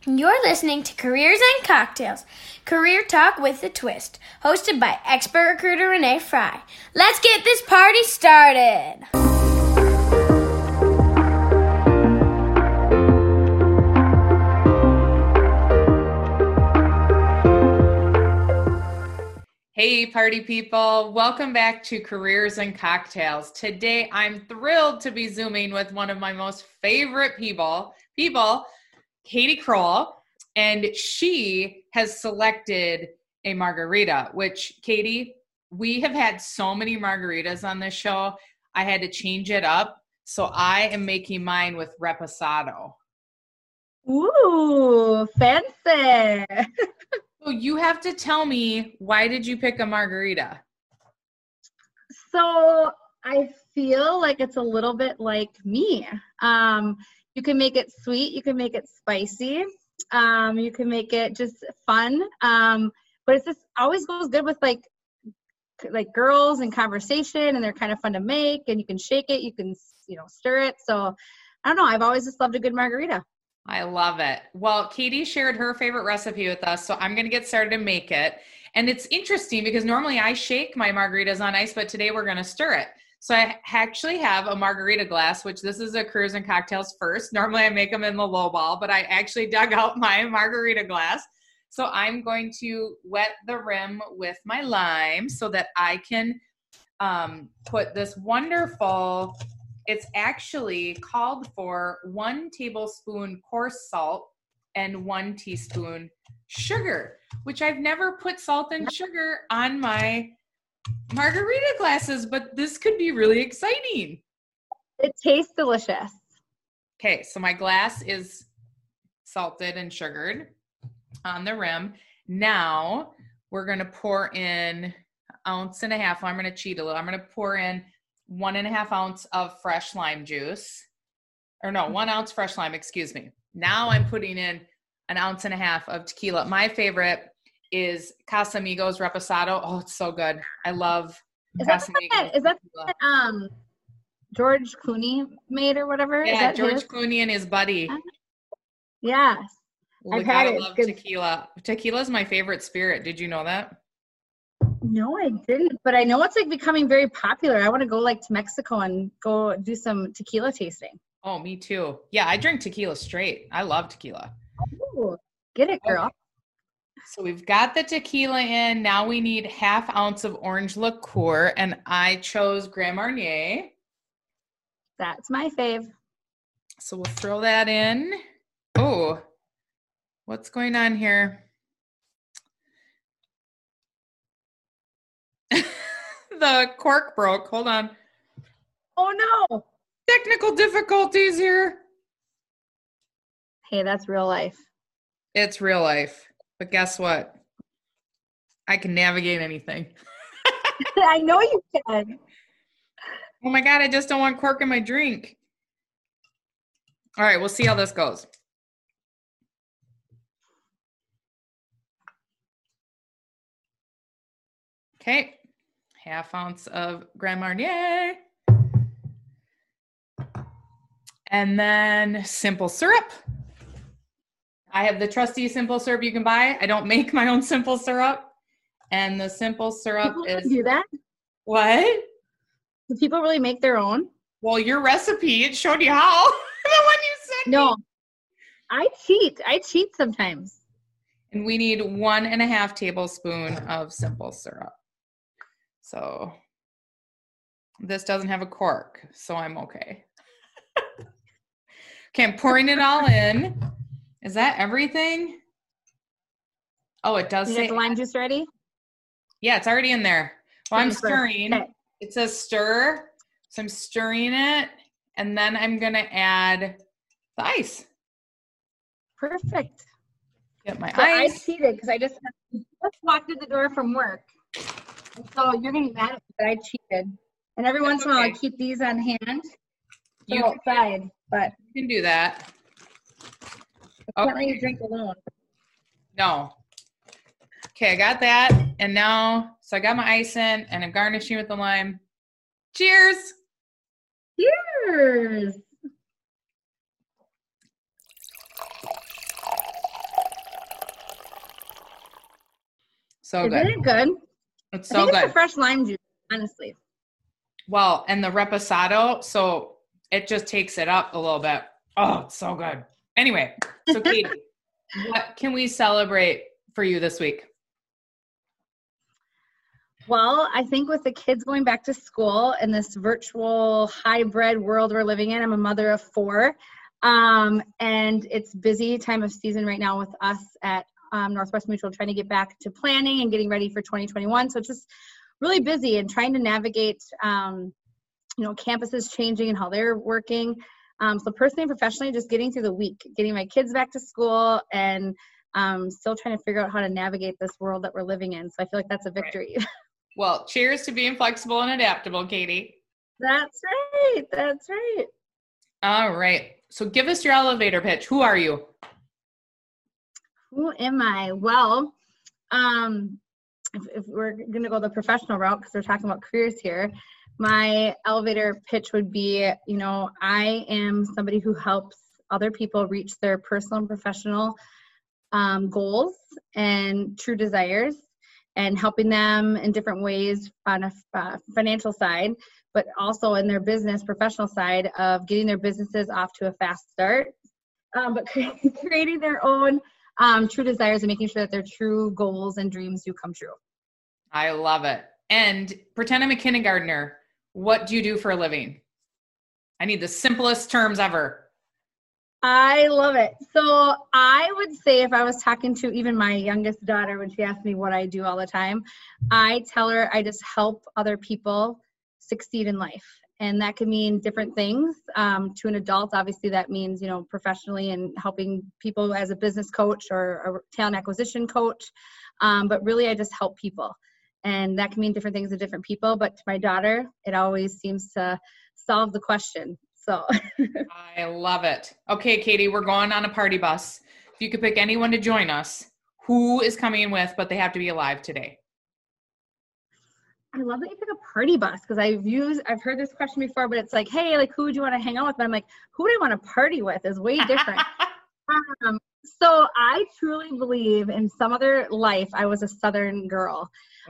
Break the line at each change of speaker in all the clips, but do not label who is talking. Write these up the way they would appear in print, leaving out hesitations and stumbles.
You're listening to Careers and Cocktails, career talk with a twist, hosted by expert recruiter Renee Fry. Let's get this party started.
Hey, party people. Welcome back to Careers and Cocktails. Today, I'm thrilled to be Zooming with one of my most favorite people, Katie Kroll, and she has selected a margarita, which, Katie, we have had so many margaritas on this show, I had to change it up. So I am making mine with Reposado.
Ooh, fancy.
So you have to tell me, why did you pick a margarita?
So I feel like it's a little bit like me. You can make it sweet, you can make it spicy, you can make it just fun. But it's just always goes good with like girls and conversation, and they're kind of fun to make, and you can shake it, you can, stir it. So I don't know, I've always just loved a good margarita.
I love it. Well, Katie shared her favorite recipe with us, so I'm going to get started to make it. And it's interesting because normally I shake my margaritas on ice, but today we're going to stir it. So I actually have a margarita glass, which this is a Careers and Cocktails first. Normally I make them in the low ball, but I actually dug out my margarita glass. So I'm going to wet the rim with my lime so that I can put this wonderful, it's actually called for 1 tablespoon coarse salt and 1 teaspoon sugar, which I've never put salt and sugar on my margarita glasses, but this could be really exciting.
It tastes delicious.
Okay, so my glass is salted and sugared on the rim. Now we're going to pour in 1.5 ounces. I'm going to cheat a little. I'm going to pour in 1.5 ounces of fresh lime juice, or no, 1 ounce fresh lime, excuse me. Now I'm putting in 1.5 ounces of tequila. My favorite is Casamigos Reposado. Oh, it's so good. I love Casamigos.
Is that George Clooney made or whatever?
Yeah, George Clooney and his buddy.
Yes.
I've had it. Love tequila. Tequila is my favorite spirit. Did you know that?
No, I didn't, but I know it's like becoming very popular. I want to go to Mexico and go do some tequila tasting.
Oh, me too. Yeah, I drink tequila straight. I love tequila.
Oh, get it, girl.
Okay. So we've got the tequila in. Now we need 1/2 ounce of orange liqueur, and I chose Grand Marnier.
That's my fave.
So we'll throw that in. Oh, what's going on here? The cork broke. Hold on.
Oh no.
Technical difficulties here.
Hey, that's real life.
It's real life. But guess what? I can navigate anything.
I know you can.
Oh my God, I just don't want cork in my drink. All right, we'll see how this goes. Okay. 1/2 ounce of Grand Marnier. And then simple syrup. I have the trusty simple syrup you can buy. I don't make my own simple syrup. And the simple syrup
People do that?
What?
Do people really make their own?
Well, your recipe, it showed you how. The one you sent
No.
me.
I cheat sometimes.
And we need 1.5 tablespoons of simple syrup. So this doesn't have a cork, so I'm okay. Okay, I'm pouring it all in. Is that everything? Oh, it does
You
say.
got the lime juice ready?
Yeah, it's already in there. Well, I'm stirring.
Okay.
It says stir, so I'm stirring it, and then I'm going to add the ice.
Perfect.
Get my
So
ice.
I cheated because I just walked in the door from work. So you're going to be mad at me, but I cheated. And every once in a while, I keep these on hand.
You
outside, but
you can do that.
I can't let you drink alone.
No. Okay, I got that. And now, so I got my ice in, and I'm garnishing with the lime. Cheers.
Cheers.
So
Isn't
good.
it good?
It's
I
so
think it's
good.
the fresh lime juice, honestly.
Well, and the reposado, so it just takes it up a little bit. Oh, it's so good. Anyway, so Katie, what can we celebrate for you this week?
Well, I think with the kids going back to school in this virtual hybrid world we're living in, I'm a mother of 4. And it's busy time of season right now with us at Northwest Mutual, trying to get back to planning and getting ready for 2021. So it's just really busy and trying to navigate, campuses changing and how they're working. So personally and professionally, just getting through the week, getting my kids back to school, and still trying to figure out how to navigate this world that we're living in. So I feel like that's a victory.
Right. Well, cheers to being flexible and adaptable, Katie.
That's right. That's right.
All right. So give us your elevator pitch. Who are you?
Who am I? Well, if we're going to go the professional route, because we're talking about careers here, my elevator pitch would be, I am somebody who helps other people reach their personal and professional goals and true desires, and helping them in different ways on a financial side, but also in their business professional side of getting their businesses off to a fast start, but creating their own true desires and making sure that their true goals and dreams do come true.
I love it. And pretend I'm a kindergartner. What do you do for a living? I need the simplest terms ever.
I love it. So I would say, if I was talking to even my youngest daughter, when she asks me what I do all the time, I tell her I just help other people succeed in life. And that could mean different things. To an adult, obviously that means, professionally and helping people as a business coach or a talent acquisition coach. But really I just help people. And that can mean different things to different people. But to my daughter, it always seems to solve the question. So
I love it. Okay, Katie, we're going on a party bus. If you could pick anyone to join us, who is coming with, but they have to be alive today?
I love that you pick a party bus, because I've heard this question before, but it's like, hey, like, who would you want to hang out with? But I'm like, who would I want to party with is way different. So I truly believe in some other life I was a Southern girl.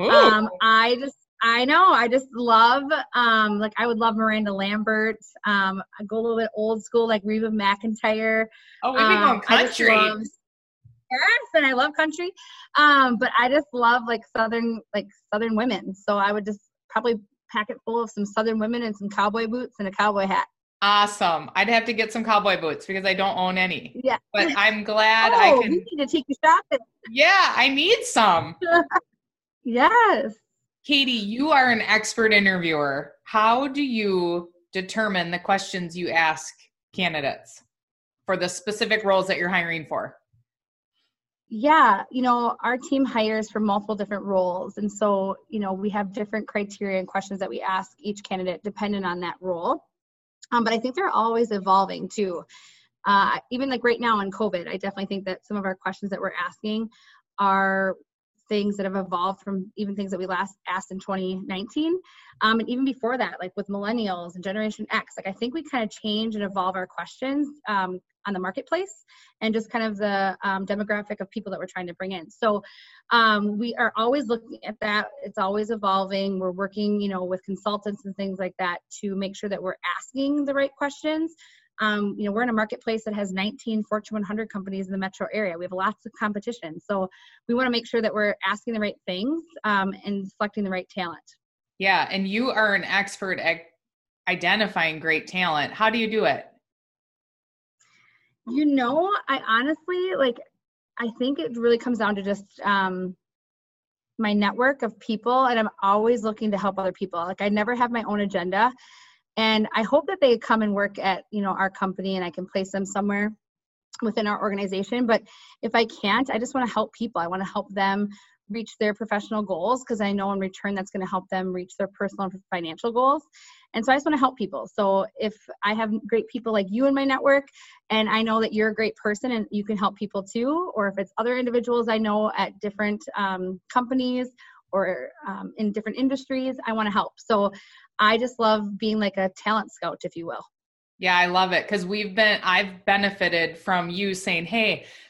I just love, I would love Miranda Lambert. I go a little bit old school, like Reba McEntire.
Oh, we can go country.
Yes, and I love country. But I just love Southern women. So I would just probably pack it full of some Southern women and some cowboy boots and a cowboy hat.
Awesome. I'd have to get some cowboy boots because I don't own any.
Yeah.
But I'm glad
we need to take you shopping.
Yeah, I need some.
Yes.
Katie, you are an expert interviewer. How do you determine the questions you ask candidates for the specific roles that you're hiring for?
Yeah, our team hires for multiple different roles. And so, we have different criteria and questions that we ask each candidate dependent on that role. But I think they're always evolving too. Even right now in COVID, I definitely think that some of our questions that we're asking are things that have evolved from even things that we last asked in 2019. And even before that, with millennials and Generation X, I think we kind of change and evolve our questions on the marketplace and just kind of the demographic of people that we're trying to bring in. So we are always looking at that. It's always evolving. We're working, with consultants and things like that to make sure that we're asking the right questions. We're in a marketplace that has 19 Fortune 100 companies in the metro area. We have lots of competition. So we want to make sure that we're asking the right things and selecting the right talent.
Yeah. And you are an expert at identifying great talent. How do you do it?
I honestly, I think it really comes down to just my network of people, and I'm always looking to help other people. I never have my own agenda. And I hope that they come and work at, our company and I can place them somewhere within our organization. But if I can't, I just want to help people. I want to help them reach their professional goals, because I know in return that's going to help them reach their personal and financial goals. And so I just want to help people. So if I have great people like you in my network, and I know that you're a great person and you can help people too, or if it's other individuals I know at different companies or in different industries, I want to help. So I just love being like a talent scout, if you will.
Yeah, I love it, because I've benefited from you saying, hey,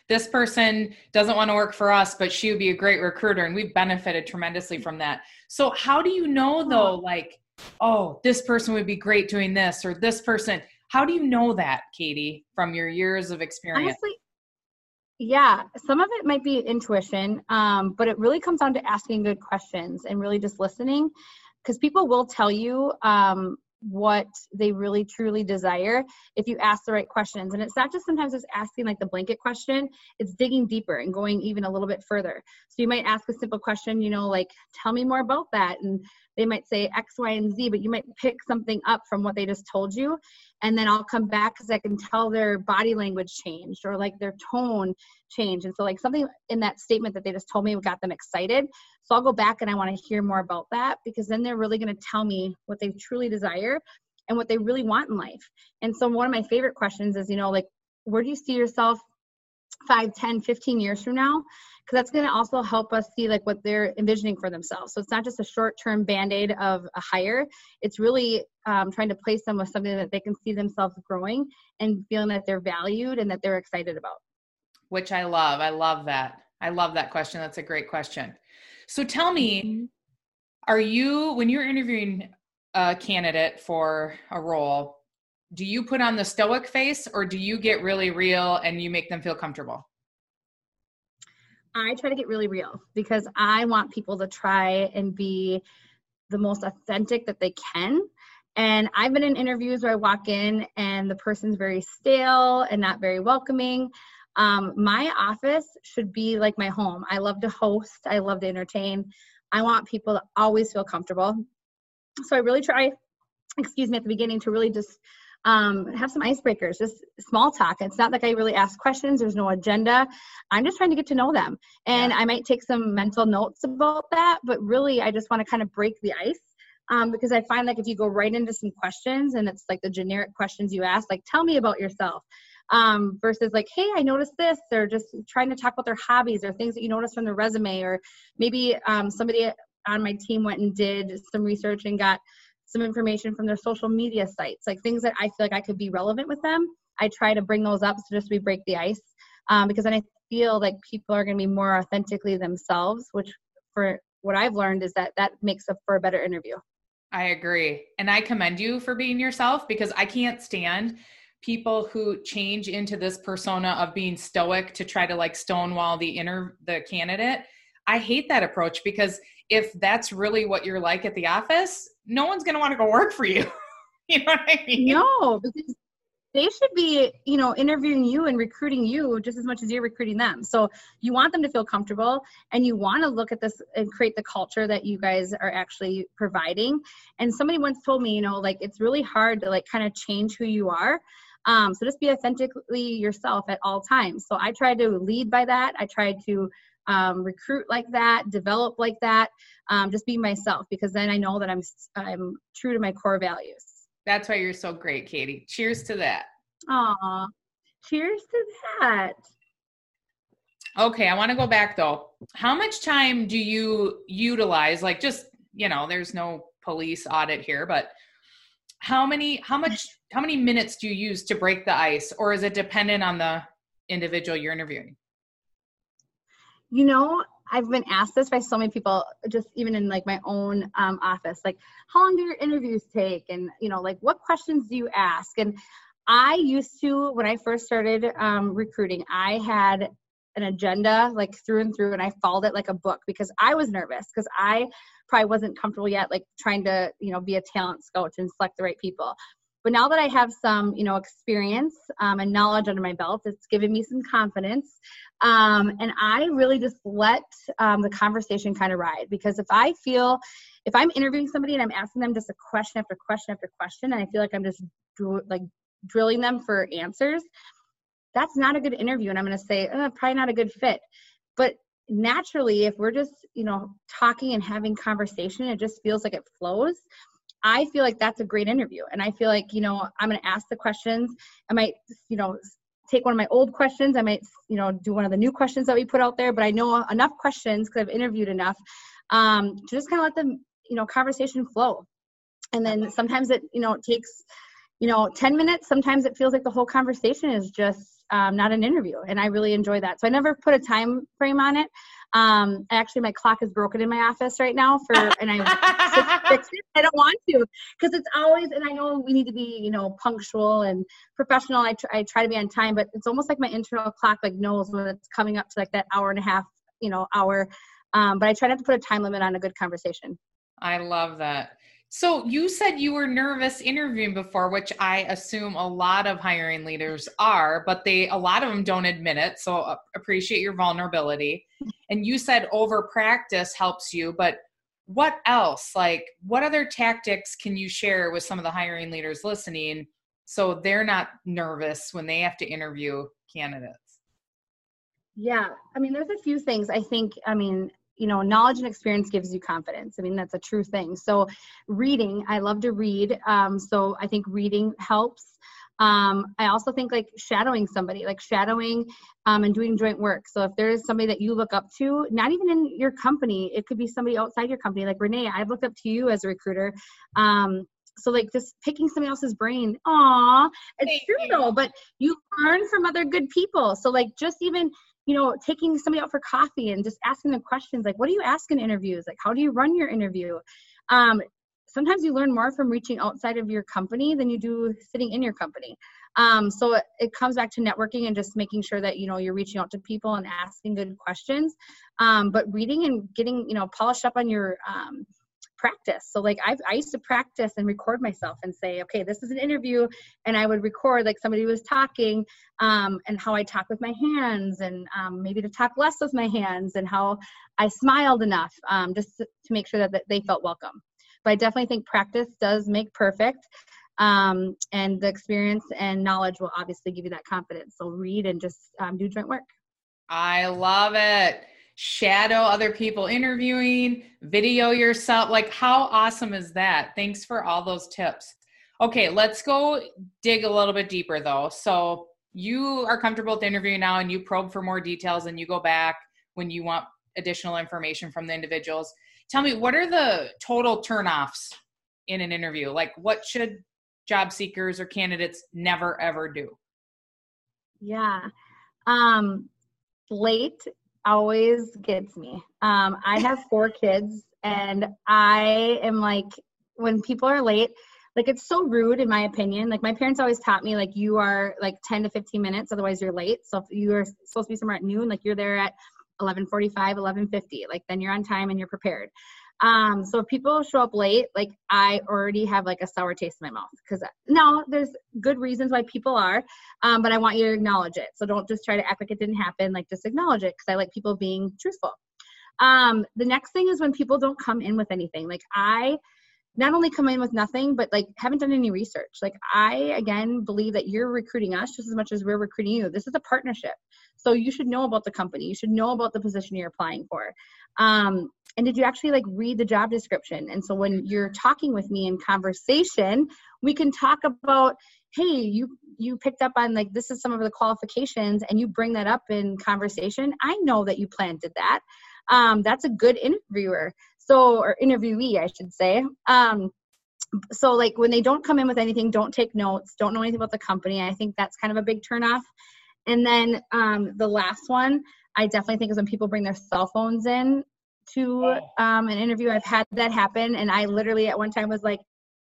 this person doesn't want to work for us, but she would be a great recruiter. And we've benefited tremendously from that. So how do you know though, like, oh, this person would be great doing this, or this person, how do you know that, Katie, from your years of experience?
Honestly, yeah, some of it might be intuition, but it really comes down to asking good questions and really just listening, because people will tell you what they really truly desire if you ask the right questions. And it's not just sometimes just asking like the blanket question, it's digging deeper and going even a little bit further. So you might ask a simple question, you know, like, tell me more about that. And they might say X, Y, and Z, but you might pick something up from what they just told you. And then I'll come back because I can tell their body language changed or like their tone changed. And so like something in that statement that they just told me got them excited. So I'll go back and I want to hear more about that, because then they're really going to tell me what they truly desire and what they really want in life. And so one of my favorite questions is, you know, like, where do you see yourself 5, 10, 15 years from now? Because that's going to also help us see like what they're envisioning for themselves. So it's not just a short-term Band-Aid of a hire. It's really trying to place them with something that they can see themselves growing and feeling that they're valued and that they're excited about.
Which I love. I love that. I love that question. That's a great question. So tell me, are you, when you're interviewing a candidate for a role, do you put on the stoic face or do you get really real and you make them feel comfortable?
I try to get really real because I want people to try and be the most authentic that they can. And I've been in interviews where I walk in and the person's very stale and not very welcoming. My office should be like my home. I love to host. I love to entertain. I want people to always feel comfortable. So I really try, at the beginning to really just have some icebreakers, just small talk. It's not like I really ask questions. There's no agenda. I'm just trying to get to know them. And I might take some mental notes about that, but really I just want to kind of break the ice. Because I find like if you go right into some questions and it's like the generic questions you ask, like, tell me about yourself, versus like, hey, I noticed this, or just trying to talk about their hobbies or things that you noticed from their resume, or maybe somebody on my team went and did some research and got some information from their social media sites, like things that I feel like I could be relevant with them. I try to bring those up so just we break the ice, because then I feel like people are going to be more authentically themselves, which for what I've learned is that makes for a better interview.
I agree. And I commend you for being yourself, because I can't stand people who change into this persona of being stoic to try to like stonewall the candidate. I hate that approach, because if that's really what you're like at the office, no one's going to want to go work for you. You know what I mean?
No, because they should be, you know, interviewing you and recruiting you just as much as you're recruiting them. So you want them to feel comfortable and you want to look at this and create the culture that you guys are actually providing. And somebody once told me, you know, like, it's really hard to like kind of change who you are. So just be authentically yourself at all times. So I try to lead by that. I try to recruit like that, develop like that, just be myself, because then I know that I'm true to my core values.
That's why you're so great, Katie. Cheers to that.
Aw, cheers to that.
Okay, I want to go back though. How much time do you utilize? Like, just, you know, there's no police audit here, but how many minutes do you use to break the ice, or is it dependent on the individual you're interviewing?
You know, I've been asked this by so many people, just even in like my own office, like, how long do your interviews take? And, you know, like, what questions do you ask? And I used to, when I first started recruiting, I had an agenda like through and through, and I followed it like a book, because I was nervous, because I probably wasn't comfortable yet, like trying to, you know, be a talent scout and select the right people. But now that I have some, you know, experience and knowledge under my belt, it's given me some confidence. And I really just let the conversation kind of ride, because if I'm interviewing somebody and I'm asking them just a question after question after question, and I feel like I'm just drilling them for answers, that's not a good interview. And I'm going to say, probably not a good fit. But naturally, if we're just, you know, talking and having conversation, it just feels like it flows. I feel like that's a great interview. And I feel like, you know, I'm going to ask the questions. I might, you know, take one of my old questions. I might, you know, do one of the new questions that we put out there, but I know enough questions because I've interviewed enough to just kind of let the, you know, conversation flow. And then sometimes it, you know, it takes, you know, 10 minutes. Sometimes it feels like the whole conversation is just not an interview. And I really enjoy that. So I never put a time frame on it. Actually, my clock is broken in my office right now and I fix it. I don't want to, because it's always, and I know we need to be, you know, punctual and professional. I try to be on time, but it's almost like my internal clock like knows when it's coming up to like that hour and a half, you know, hour. But I try not to put a time limit on a good conversation.
I love that. So you said you were nervous interviewing before, which I assume a lot of hiring leaders are, but a lot of them don't admit it. So appreciate your vulnerability. And you said over practice helps you, but what else? Like, what other tactics can you share with some of the hiring leaders listening so they're not nervous when they have to interview candidates?
Yeah, I mean, there's a few things. I think, you know, knowledge and experience gives you confidence. I mean, that's a true thing. So reading, I love to read. So I think reading helps. I also think like shadowing somebody, and doing joint work. So if there is somebody that you look up to, not even in your company, it could be somebody outside your company. Like Renee, I've looked up to you as a recruiter. So like just picking somebody else's brain. Aw, it's true though, but you learn from other good people. So like just even, you know, taking somebody out for coffee and just asking them questions like, what do you ask in interviews? Like, how do you run your interview? Sometimes you learn more from reaching outside of your company than you do sitting in your company. So it comes back to networking and just making sure that, you know, you're reaching out to people and asking good questions. But reading and getting, you know, polished up on your practice. So like I used to practice and record myself and say, okay, this is an interview, and I would record like somebody was talking, and how I talk with my hands, and maybe to talk less with my hands, and how I smiled enough, just to make sure that they felt welcome. But I definitely think practice does make perfect, and the experience and knowledge will obviously give you that confidence. So read and just do joint work.
I love it. Shadow other people interviewing, video yourself. Like, how awesome is that? Thanks for all those tips. Okay, let's go dig a little bit deeper though. So you are comfortable with interviewing now, and you probe for more details, and you go back when you want additional information from the individuals. Tell me, what are the total turnoffs in an interview? Like, what should job seekers or candidates never, ever do?
Yeah. Late always gets me. I have 4 kids, and I am like, when people are late, like it's so rude in my opinion. Like my parents always taught me, like you are like 10 to 15 minutes, otherwise you're late. So if you are supposed to be somewhere at noon, like you're there at 11:45, 11:50, like then you're on time and you're prepared. So if people show up late, like I already have like a sour taste in my mouth, because no, there's good reasons why people are, but I want you to acknowledge it. So don't just try to act like it didn't happen, like just acknowledge it, because I like people being truthful. The next thing is when people don't come in with anything. Like I not only come in with nothing, but like haven't done any research. Like I, again, believe that you're recruiting us just as much as we're recruiting you. This is a partnership. So you should know about the company. You should know about the position you're applying for. And did you actually like read the job description? And so when you're talking with me in conversation, we can talk about, hey, you picked up on like, this is some of the qualifications, and you bring that up in conversation. I know that you planted that. That's a good interviewer. So, or interviewee, I should say. So like when they don't come in with anything, don't take notes, don't know anything about the company. I think that's kind of a big turnoff. And then the last one, I definitely think is when people bring their cell phones in to an interview. I've had that happen. And I literally at one time was like,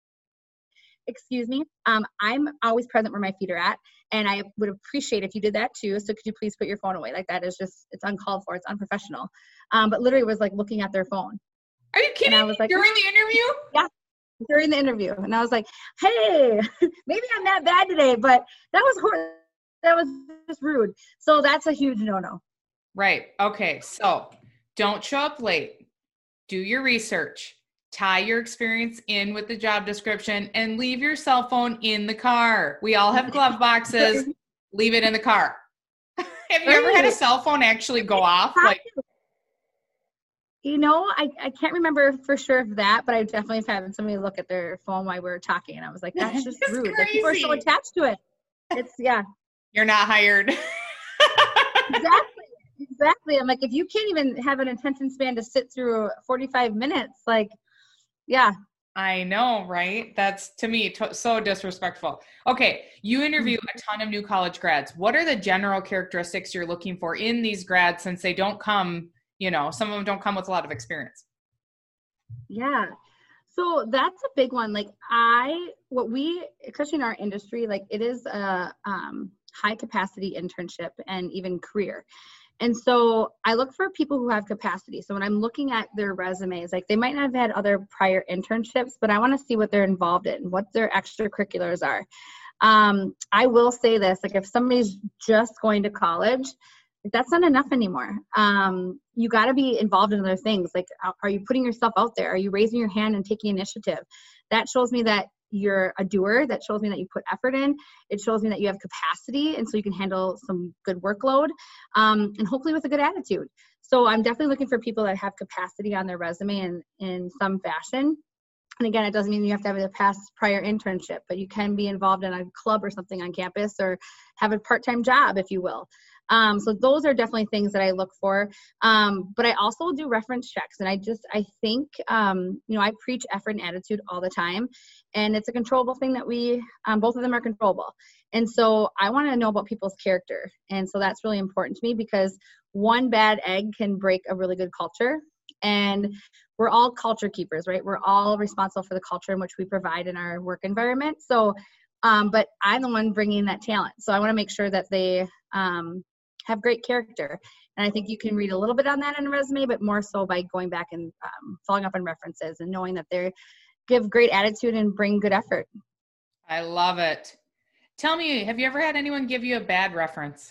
excuse me, I'm always present where my feet are at. And I would appreciate if you did that too. So could you please put your phone away? Like that is just, it's uncalled for. It's unprofessional. But literally was like looking at their phone.
Are you kidding? And I was like, during the interview?
Yeah, during the interview. And I was like, hey, maybe I'm not bad today, but that was just rude. So that's a huge no-no.
Right. Okay. So don't show up late. Do your research. Tie your experience in with the job description, and leave your cell phone in the car. We all have glove boxes. Leave it in the car. Have you ever had a cell phone actually go off? Like,
you know, I can't remember for sure of that, but I definitely have had somebody look at their phone while we were talking, and I was like, that's just rude. Like, people are so attached to it. It's, yeah.
You're not hired.
Exactly. I'm like, if you can't even have an attention span to sit through 45 minutes, like, yeah,
I know, right? That's, to me, so disrespectful. Okay, you interview a ton of new college grads. What are the general characteristics you're looking for in these grads, since they don't come, some of them don't come with a lot of experience?
Yeah. So that's a big one. Like especially in our industry, like it is a high capacity internship and even career. And so I look for people who have capacity. So when I'm looking at their resumes, like they might not have had other prior internships, but I want to see what they're involved in, what their extracurriculars are. I will say this, like if somebody's just going to college, that's not enough anymore. You got to be involved in other things. Like, are you putting yourself out there? Are you raising your hand and taking initiative? That shows me that you're a doer. That shows me that you put effort in. It shows me that you have capacity, and so you can handle some good workload, and hopefully with a good attitude. So I'm definitely looking for people that have capacity on their resume in some fashion. And again, it doesn't mean you have to have a past prior internship, but you can be involved in a club or something on campus, or have a part-time job, if you will. So those are definitely things that I look for. But I also do reference checks, and I think, I preach effort and attitude all the time, and it's a controllable thing that both of them are controllable. And so I want to know about people's character. And so that's really important to me, because one bad egg can break a really good culture. And we're all culture keepers, right? We're all responsible for the culture in which we provide in our work environment. So, but I'm the one bringing that talent. So I want to make sure that they, have great character. And I think you can read a little bit on that in a resume, but more so by going back and following up on references and knowing that they give great attitude and bring good effort.
I love it. Tell me, have you ever had anyone give you a bad reference?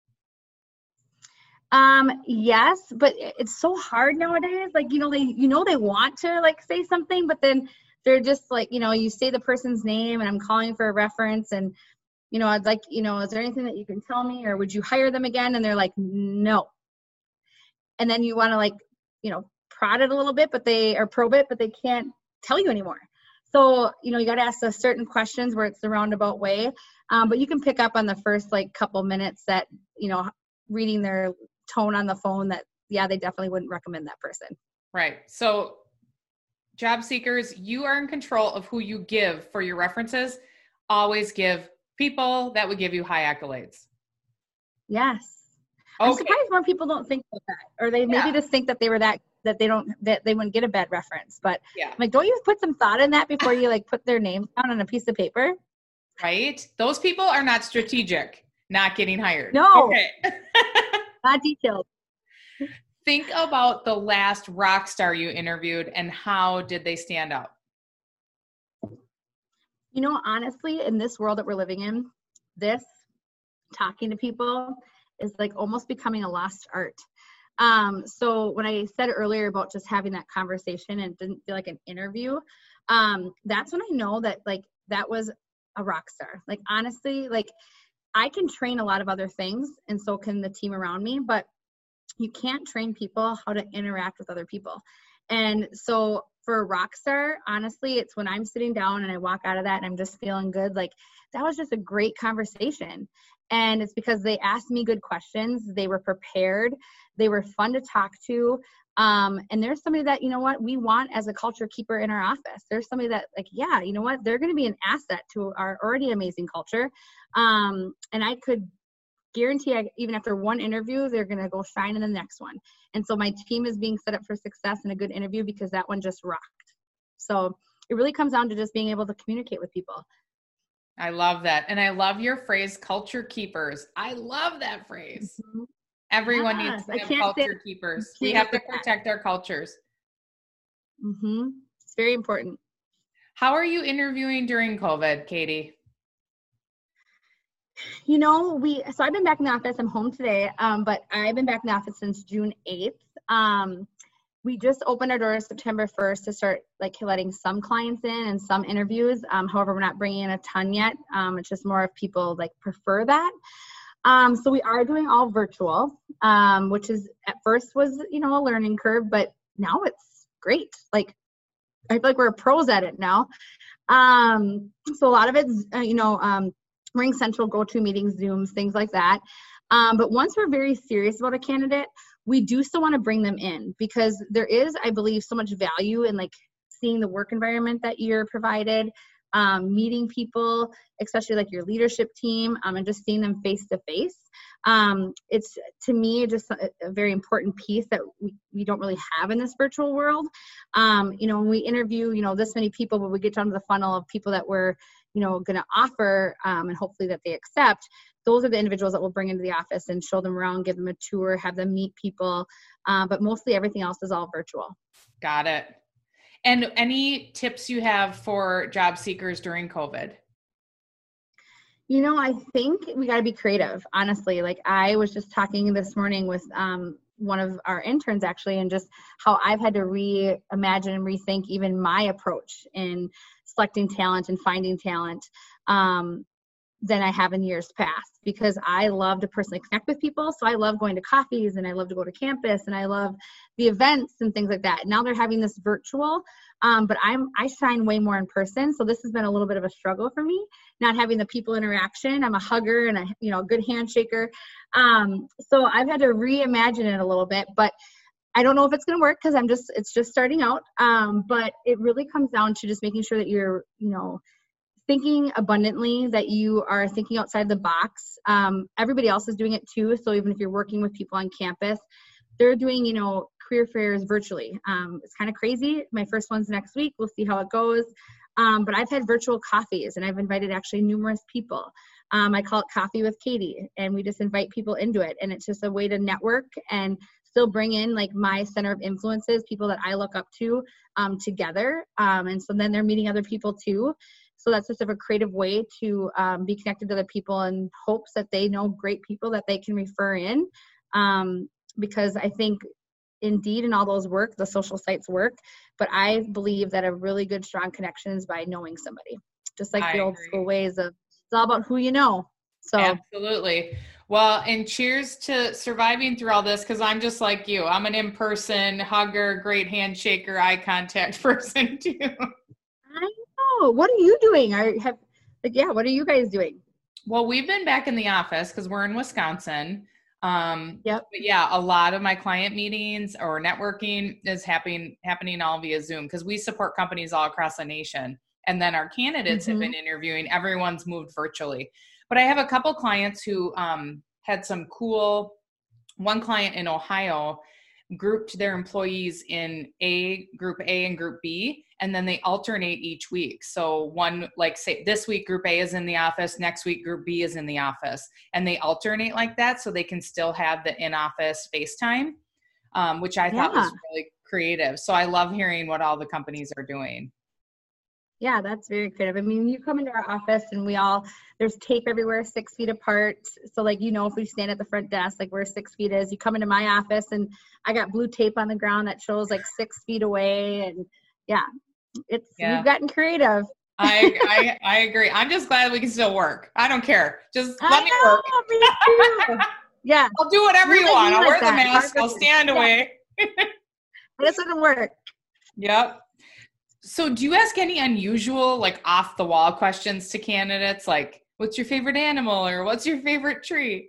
Yes, but it's so hard nowadays. Like, they want to like say something, but then they're just like, you say the person's name and I'm calling for a reference, and I'd like, is there anything that you can tell me, or would you hire them again? And they're like, no. And then you want to like, prod it a little bit, probe it, but they can't tell you anymore. So, you got to ask us certain questions where it's the roundabout way. But you can pick up on the first like couple minutes that, reading their tone on the phone that, yeah, they definitely wouldn't recommend that person.
Right. So job seekers, you are in control of who you give for your references. Always give people that would give you high accolades.
Yes.
Okay.
I'm surprised more people don't think about that, or they maybe just think that they were that they wouldn't get a bad reference. But like, don't you put some thought in that before you like put their names down on a piece of paper?
Right. Those people are not strategic, not getting hired.
No.
Okay.
Not detailed.
Think about the last rock star you interviewed, and how did they stand out?
Honestly, in this world that we're living in, talking to people is like almost becoming a lost art. So when I said earlier about just having that conversation and it didn't feel like an interview, that's when I know that like that was a rock star. Like, honestly, like I can train a lot of other things, and so can the team around me, but you can't train people how to interact with other people. And so for a rock star, honestly, it's when I'm sitting down and I walk out of that and I'm just feeling good. Like, that was just a great conversation. And it's because they asked me good questions. They were prepared. They were fun to talk to. And there's somebody that, we want as a culture keeper in our office. There's somebody that like, yeah, they're going to be an asset to our already amazing culture. And I could guarantee even after one interview, they're going to go shine in the next one. And so my team is being set up for success in a good interview because that one just rocked. So it really comes down to just being able to communicate with people.
I love that. And I love your phrase, culture keepers. I love that phrase. Mm-hmm. Everyone needs to have culture keepers. We have to protect our cultures.
Mm-hmm. It's very important.
How are you interviewing during COVID, Katie?
So I've been back in the office. I'm home today, but I've been back in the office since June 8th. We just opened our doors September 1st to start like letting some clients in and some interviews. However, we're not bringing in a ton yet. It's just more of people like prefer that. So we are doing all virtual, which is at first was, a learning curve, but now it's great. Like, I feel like we're pros at it now. So a lot of it's, Ring Central, GoToMeetings, Zooms, things like that. But once we're very serious about a candidate, we do still want to bring them in because there is, I believe, so much value in like seeing the work environment that you're provided, meeting people, especially like your leadership team, and just seeing them face to face. It's, to me, just a very important piece that we don't really have in this virtual world. When we interview, this many people, but we get down to the funnel of people that we're, going to offer, and hopefully that they accept, those are the individuals that we'll bring into the office and show them around, give them a tour, have them meet people. But mostly everything else is all virtual.
Got it. And any tips you have for job seekers during COVID?
I think we got to be creative, honestly. Like, I was just talking this morning with one of our interns, actually, and just how I've had to reimagine and rethink even my approach in selecting talent and finding talent than I have in years past, because I love to personally connect with people. So I love going to coffees, and I love to go to campus, and I love the events and things like that. Now they're having this virtual, but I shine way more in person. So this has been a little bit of a struggle for me, not having the people interaction. I'm a hugger and a good handshaker. So I've had to reimagine it a little bit, but I don't know if it's going to work because it's just starting out. But it really comes down to just making sure that you're, thinking abundantly, that you are thinking outside the box. Everybody else is doing it too. So even if you're working with people on campus, they're doing, career fairs virtually. It's kind of crazy. My first one's next week. We'll see how it goes. But I've had virtual coffees, and I've invited actually numerous people. I call it Coffee with Katie, and we just invite people into it. And it's just a way to network and still bring in like my center of influences, people that I look up to, together. And so then they're meeting other people too. So that's just a creative way to be connected to other people, in hopes that they know great people that they can refer in. Because I think Indeed and all those work, the social sites work, but I believe that a really good, strong connection is by knowing somebody. Just like the old school ways of, it's all about who you know. So
absolutely. Well, and cheers to surviving through all this, because I'm just like you. I'm an in-person hugger, great handshaker, eye contact person too.
I know. What are you doing? What are you guys doing?
Well, we've been back in the office because we're in Wisconsin.
Yep.
But yeah, a lot of my client meetings or networking is happening all via Zoom, because we support companies all across the nation. And then our candidates have been interviewing. Everyone's moved virtually. But I have a couple clients who had some cool, one client in Ohio grouped their employees in group A and group B, and then they alternate each week. So one, like say this week, group A is in the office, next week, group B is in the office, and they alternate like that so they can still have the in-office FaceTime, which I thought was really creative. So I love hearing what all the companies are doing.
Yeah, that's very creative. I mean, you come into our office and there's tape everywhere 6 feet apart. So like, if we stand at the front desk, like where 6 feet is, you come into my office and I got blue tape on the ground that shows like 6 feet away. And we've gotten creative.
I agree. I'm just glad we can still work. I don't care. Just let me work.
Me too. Yeah.
I'll do whatever you want. I'll wear the mask. I'll stand away.
This doesn't work.
Yep. So do you ask any unusual, like off the wall questions to like, what's your favorite animal or what's your favorite tree?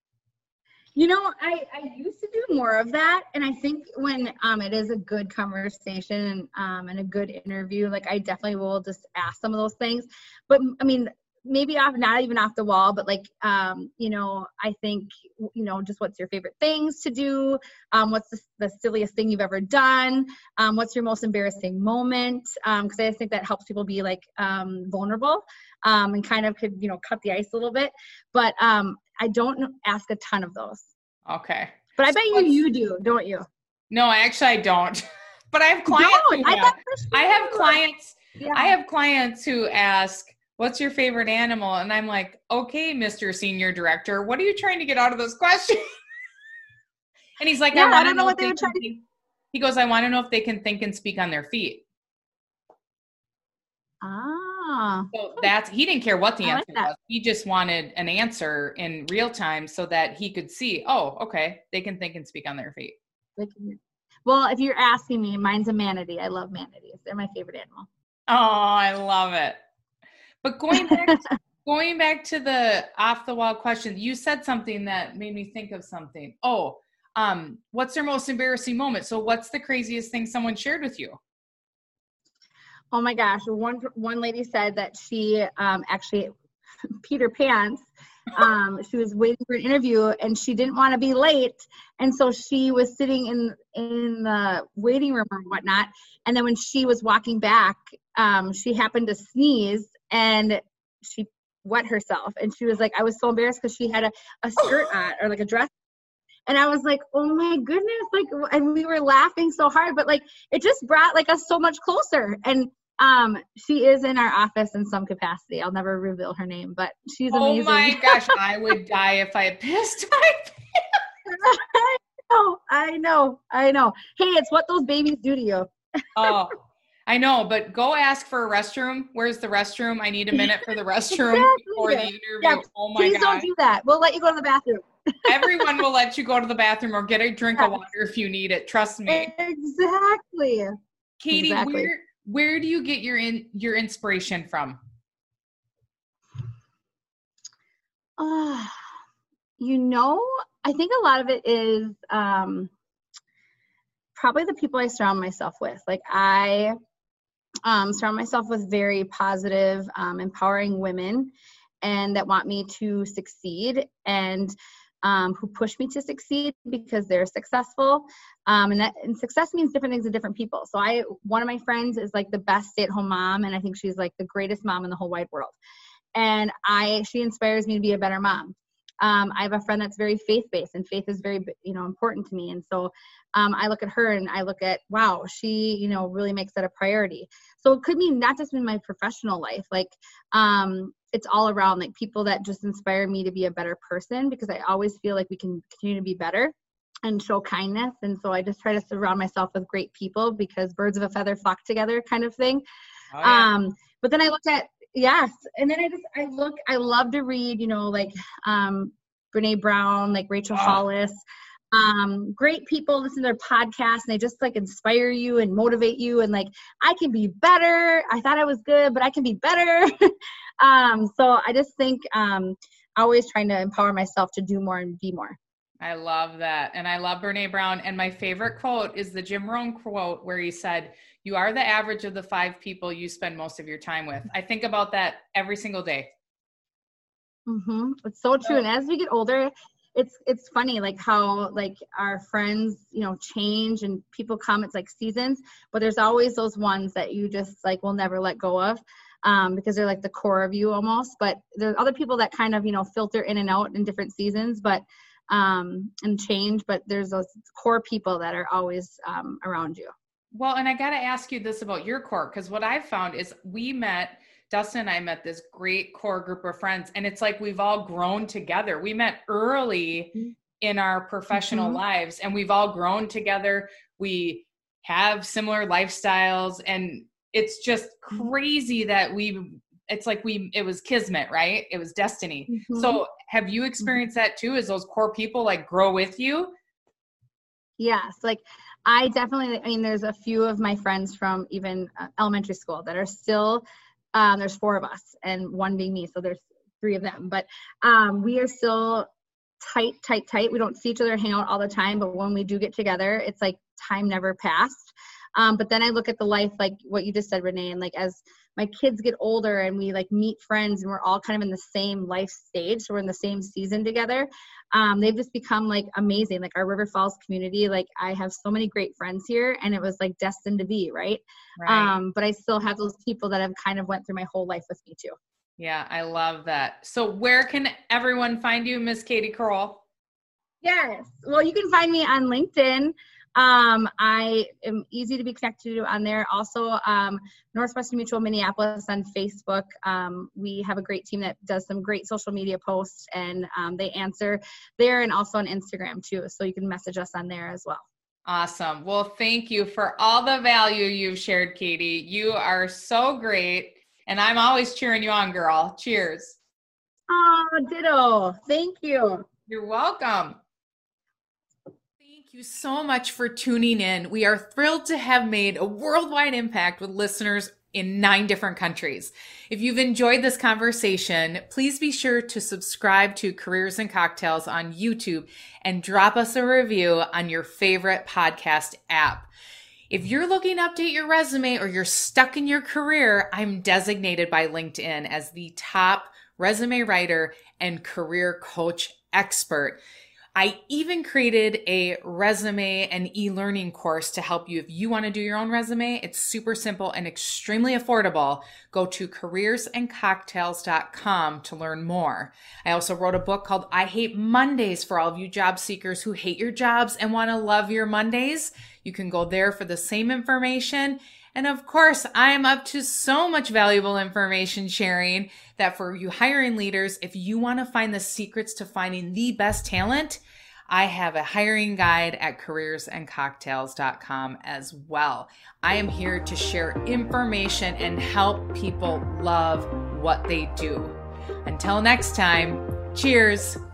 I used to do more of that. And I think when it is a good conversation and a good interview, like I definitely will just ask some of those things. But I mean, maybe not even off the wall, but like, I think, just what's your favorite things to do? What's the silliest thing you've ever done? What's your most embarrassing moment? Because I think that helps people be like vulnerable and kind of could, cut the ice a little bit. But I don't ask a ton of those.
Okay.
But I bet you do, don't you?
No, I don't. But I have clients. I have clients who ask, what's your favorite animal? And I'm like, okay, Mr. Senior Director, what are you trying to get out of those questions? And he's like, I don't know what they were trying to do. He goes, I want to know if they can think and speak on their feet. So he didn't care what the answer was. He just wanted an answer in real time so that he could see, okay, they can think and speak on their feet.
Well, if you're asking me, mine's a manatee. I love manatees. They're my favorite animal.
Oh, I love it. But going back to the off the wall question, you said something that made me think of something. What's their most embarrassing moment? So what's the craziest thing someone shared with you?
Oh my gosh. One lady said that she actually peed her pants. She was waiting for an interview and she didn't want to be late. And so she was sitting in the waiting room or whatnot. And then when she was walking back, she happened to sneeze and she wet herself. And she was like, I was so embarrassed because she had a skirt on or like a dress. And I was like, oh my goodness. Like, and we were laughing so hard, but like, it just brought like us so much closer. And she is in our office in some capacity. I'll never reveal her name, but she's amazing.
Oh my gosh, I would die if I pissed my pants.
I know. Hey, it's what those babies do to you.
Oh, I know, but go ask for a restroom. Where's the restroom? I need a minute for the restroom before the interview. Yeah, oh my God.
Please don't do that. We'll let you go to the bathroom.
Everyone will let you go to the bathroom or get a drink of water if you need it. Trust me.
Exactly.
Katie, where do you get your inspiration from?
I think a lot of it is probably the people I surround myself with. Like I surround myself with very positive, empowering women and that want me to succeed and who push me to succeed because they're successful. And success means different things to different people. So one of my friends is like the best stay-at-home mom. And I think she's like the greatest mom in the whole wide world. And she inspires me to be a better mom. I have a friend that's very faith-based and faith is very, important to me. And so I look at her and I look at, wow, she, really makes that a priority. So it could mean not just in my professional life, like it's all around like people that just inspire me to be a better person because I always feel like we can continue to be better and show kindness. And so I just try to surround myself with great people because birds of a feather flock together kind of thing. Oh, yeah. But then I look at, yes. And then I love to read, like Brene Brown, like Rachel Hollis, great people, listen to their podcasts and they just like inspire you and motivate you. And like, I can be better. I thought I was good, but I can be better. So I just think always trying to empower myself to do more and be more.
I love that. And I love Brene Brown. And my favorite quote is the Jim Rohn quote where he said, "You are the average of the 5 people you spend most of your time with." I think about that every single day.
Mm-hmm. It's so true. And as we get older, it's funny, like how like our friends, change and people come, it's like seasons, but there's always those ones that you just like will never let go of. Because they're like the core of you almost, but there's other people that kind of, filter in and out in different seasons, but, and change, but there's those core people that are always, around you.
Well, and I got to ask you this about your core, because what I've found is Dustin and I met this great core group of friends, and it's like we've all grown together. We met early in our professional lives, and we've all grown together. We have similar lifestyles, and it's just crazy that it was kismet, right? It was destiny. Mm-hmm. So have you experienced that too? As those core people like grow with you?
Yes. Like I definitely, there's a few of my friends from even elementary school that are still, there's 4 of us and 1 being me. So there's 3 of them, but we are still tight. We don't see each other hang out all the time, but when we do get together, it's like time never passed. But then I look at the life, like what you just said, Renee, and like as my kids get older and we like meet friends and we're all kind of in the same life stage, so we're in the same season together, they've just become like amazing. Like our River Falls community, like I have so many great friends here and it was like destined to be, right? But I still have those people that have kind of went through my whole life with me too.
Yeah, I love that. So where can everyone find you, Miss Katie Curl?
Yes. Well, you can find me on LinkedIn. I am easy to be connected to on there. Also, Northwestern Mutual Minneapolis on Facebook. We have a great team that does some great social media posts and they answer there and also on Instagram too. So you can message us on there as well.
Awesome. Well, thank you for all the value you've shared, Katie. You are so great. And I'm always cheering you on, girl. Cheers.
Oh, ditto. Thank you.
You're welcome. Thank you so much for tuning in. We are thrilled to have made a worldwide impact with listeners in 9 different countries. If you've enjoyed this conversation, please be sure to subscribe to Careers and Cocktails on YouTube and drop us a review on your favorite podcast app. If you're looking to update your resume or you're stuck in your career, I'm designated by LinkedIn as the top resume writer and career coach expert. I even created a resume and e-learning course to help you if you want to do your own resume. It's super simple and extremely affordable. Go to careersandcocktails.com to learn more. I also wrote a book called I Hate Mondays for all of you job seekers who hate your jobs and want to love your Mondays. You can go there for the same information. And of course, I am up to so much valuable information sharing that for you hiring leaders, if you want to find the secrets to finding the best talent, I have a hiring guide at careersandcocktails.com as well. I am here to share information and help people love what they do. Until next time, cheers.